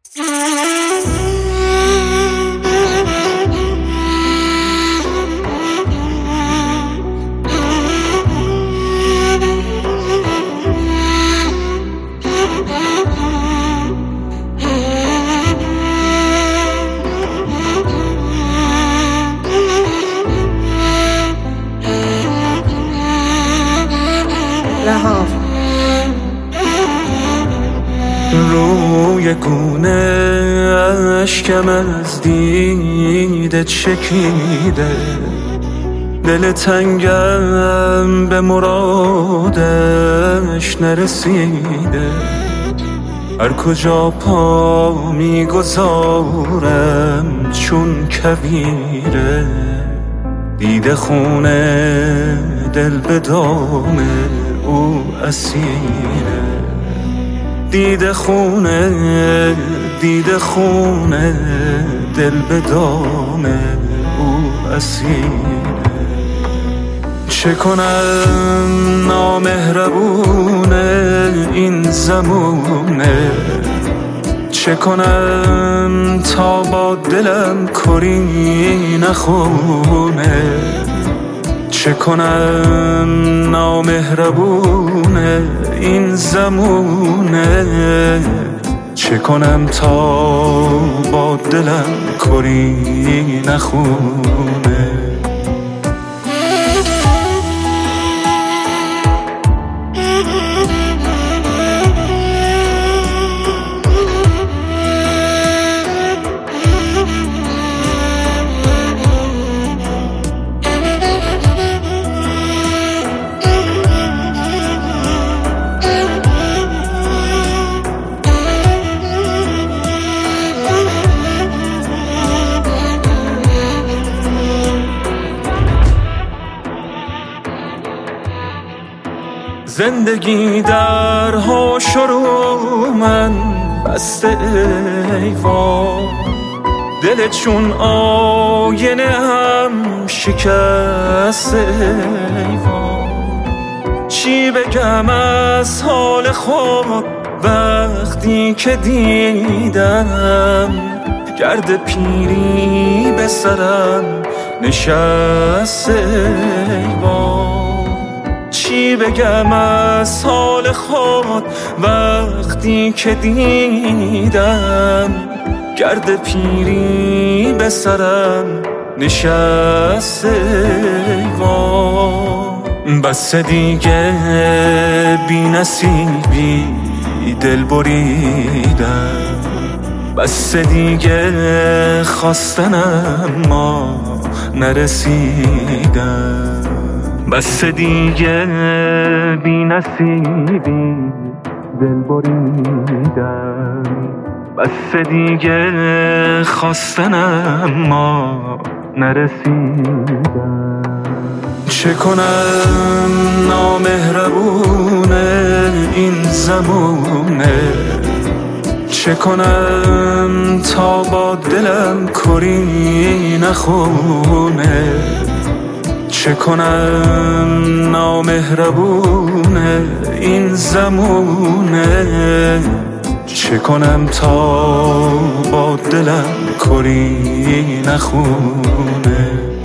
روی گونه اشکم از دیده چکیده، دل تنگم به مرادش نرسیده. هر کجا پا میگذارم چون کویره، دیده خونه دل به دام او اسیره. دیده خونه دل به دام او اسیره. چه کنم نامهربونه این زمونه، چه کنم تا با دلم کری نخونه. چه کنم نامهربونه این زمونه، چه کنم تا با دلم کری نخونه. زندگی درها شروع من بسته ایوان، دل چون آینه هم شکسته ایوان. چی بگم از حال خود وقتی که دیدم گرد پیری به سرم نشسته ایوان. چی بگم از حال خود وقتی که دیدم گرد پیری به سرم نشسته ایوان. بس دیگه بی نصیبی دل بریدم، بس دیگه خواستنم ما نرسیدم. بس دیگه بی نصیبی دل بریدم، بس دیگه خواستنم ما نرسیدم. چه کنم نامهربونه این زمونه، چه کنم تا با دلم کری نخونه. چه کنم نامهربونه این زمونه، چه کنم تا با دلم کری نخونه.